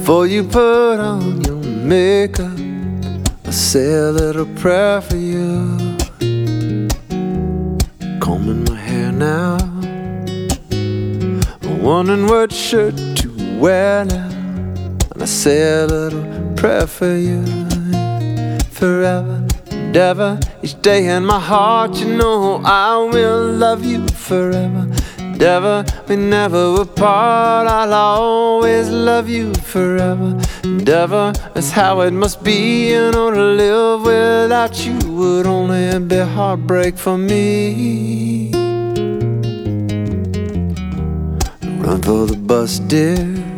Before you put on your makeup, I say a little prayer for you. Combing my hair now, wondering what shirt to wear now, and I say a little prayer for you. Forever and ever, each day in my heart, you know I will love you forever and ever. We never were apart, I'll always love you forever and ever. That's how it must be, you know, to live without you would only be heartbreak for me. Run for the bus, dear,